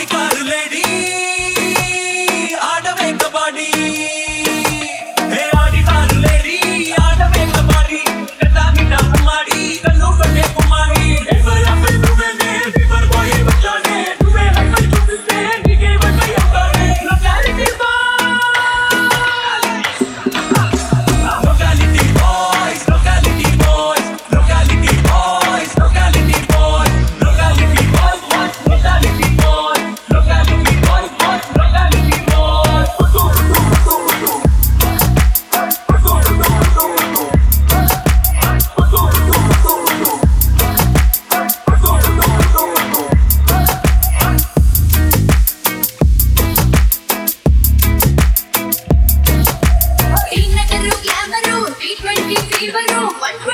ఆడికారు lady ఆడవే kabaddi hey Audi car lady ఆడవే కబడ్డీ కథా మీఠా కుమారి కన్ను కొట్టే కుమారి ఎవర్ అప్పల్ నువ్వే ఫీవర్ బాయ్ వచ్చానే నువ్వే హైపర్ చూపిస్తే నీకే వచ్చే అవుతానే locality boys locality boys locality boys locality boys locality boys locality boys locality boys locality boys T-Nagaru, Glamour, T20 Fever, 120